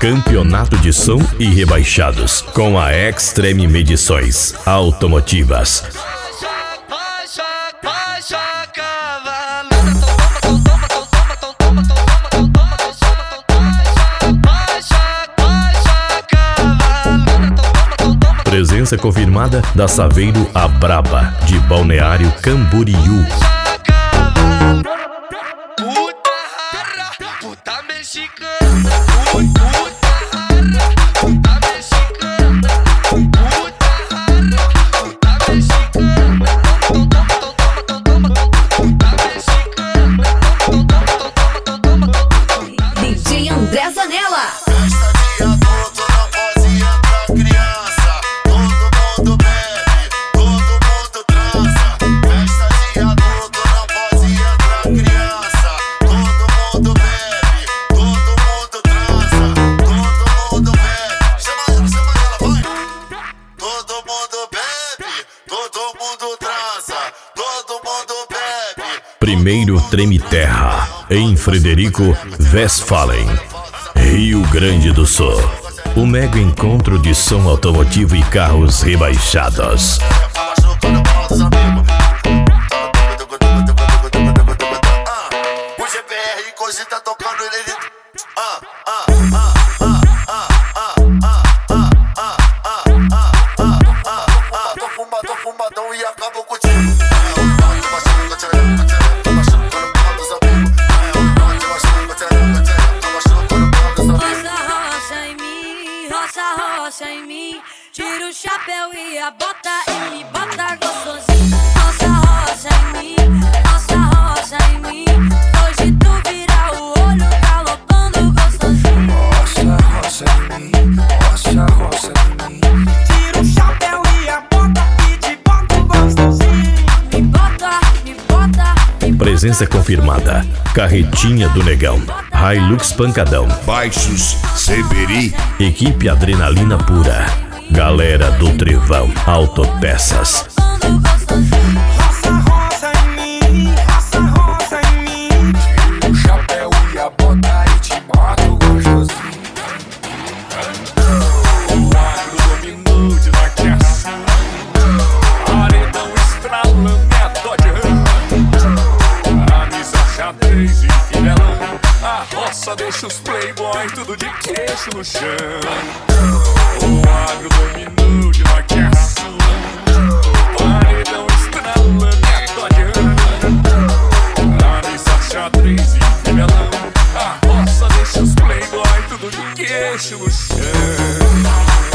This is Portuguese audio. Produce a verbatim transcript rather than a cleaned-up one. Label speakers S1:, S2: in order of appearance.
S1: Campeonato de Som e Rebaixados com a Extreme Medições Automotivas. Presença confirmada da Saveiro a Braba, de Balneário Camboriú.
S2: D J André Zanella.
S1: Primeiro Treme Terra, em Frederico Westphalen, Rio Grande do Sul. O mega encontro de som automotivo e carros rebaixados.
S3: O G P R Cozi tá tocando ele. Tô fumadão, tô fumadão e acabo contigo.
S4: Roça em mim, tira o chapéu e a bota e me bota gostosinho. Roça, roça em mim, roça, roça em mim. Hoje tu vira o olho galopando gostosinho.
S5: Roça, roça em mim, roça, roça em mim.
S4: Tira o chapéu e a bota e te bota gostosinho. Me bota, me bota, me bota.
S1: Presença confirmada, Carretinha do Negão, Hilux Pancadão,
S3: Baixos Seberi.
S1: Equipe Adrenalina Pura, Galera do Trevão Autopeças.
S4: Roça, roça em mim, roça, roça em mim.
S5: Tira o chapéu e a bota e te mato gostosinho.
S6: O agro dominou de naquece. Paredão estralando é a Dodge Ram. Camisa xadrez e finelão. A roça deixa os playboys tudo de queixo no chão. O agro dominou de naquece. Paredão estralando é a Dodge Ram. Camisa xadrez e finelão. A roça deixa os playboys tudo de queixo no chão.